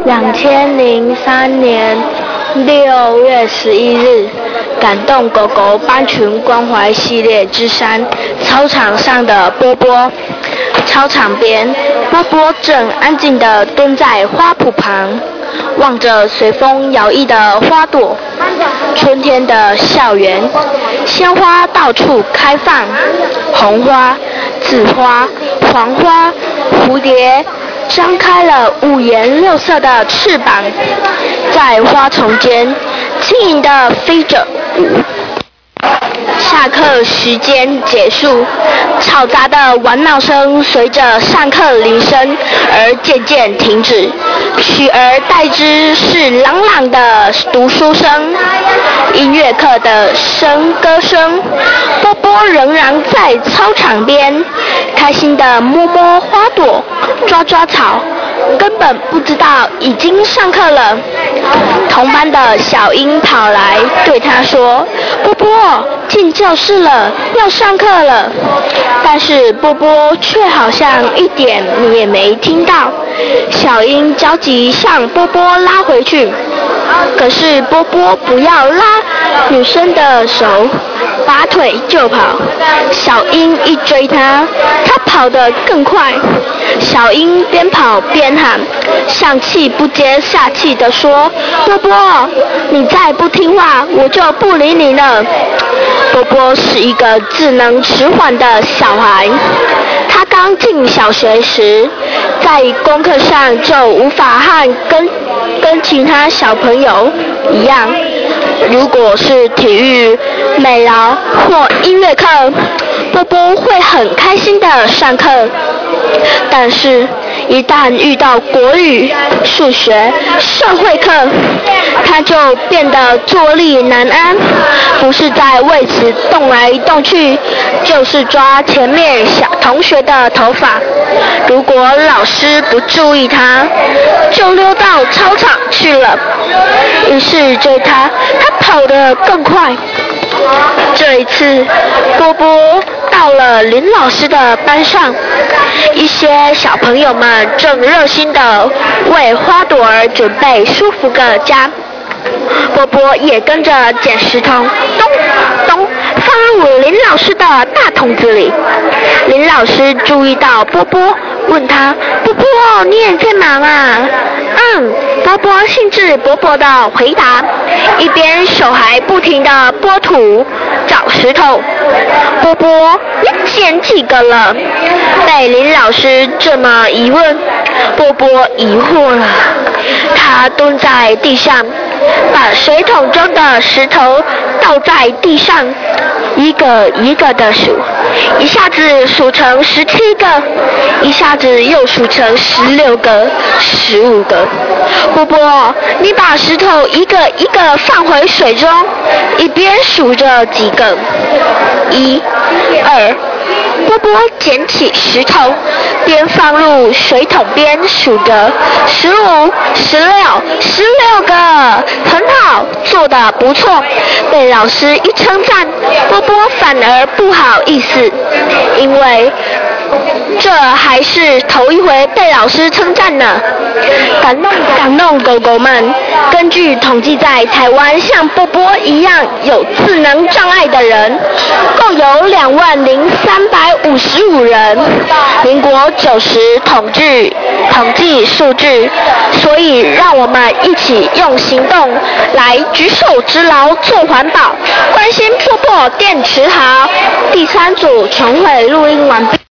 2003年6月11日，感动狗狗班群关怀系列之3，操场上的波波。操场边，波波正安静地蹲在花圃旁，望着随风摇曳的花朵。春天的校园，鲜花到处开放，红花、紫花、黄花，蝴蝶张开了五颜六色的翅膀，在花丛间轻盈地飞着舞。下课时间结束，嘈杂的玩闹声随着上课铃声而渐渐停止，取而代之是朗朗的读书声、音乐课的歌声。波波仍然在操场边，开心地摸摸花朵，抓抓草，根本不知道已经上课了。同班的小英跑来对他说：“波波，进教室了，要上课了。”但是波波却好像一点也没听到。小英焦急向波波拉回去，可是波波不要拉女生的手，拔腿就跑。小英一追他跑得更快。小英边跑边喊，上气不接下气地说：“波波，你再不听话，我就不理你了。”波波是一个智能迟缓的小孩，他刚进小学时，在功课上就无法跟其他小朋友一样。如果是体育、美劳或音乐课，波波会很开心地上课，但是一旦遇到国语、数学、社会课，他就变得坐立难安，不是在位置动来动去，就是抓前面小同学的头发。如果老师不注意他，就溜到操场去了。于是追他跑得更快。这一次，波波到了林老师的班上，一些小朋友们正热心地为花朵儿准备舒服的家。波波也跟着捡石头，咚咚放入林老师的大桶子里。林老师注意到波波，问他：“波波，你也在忙啊？”“波波兴致勃勃地回答，一边手还不停地拨土找石头。“波波，你捡几个了？”被林老师这么一问，波波疑惑了。他蹲在地上，把水桶中的石头倒在地上，一个一个地数，一下子数成17个，一下子又数成16个、15个。“波波，你把石头一个一个放回水中，一边数着几个。”“1、2。”波波捡起石头，边放入水桶边数着：“15、16、16个，很好，做得不错。”被老师一称赞，波波反而不好意思，因为这还是头一回被老师称赞呢。感动狗狗们，根据统计，在台湾像波波一样有智能障碍的人，共有20355人。民国90统计数据，所以让我们一起用行动来举手之劳做环保，关心波波电池好。第3组重回录音完毕。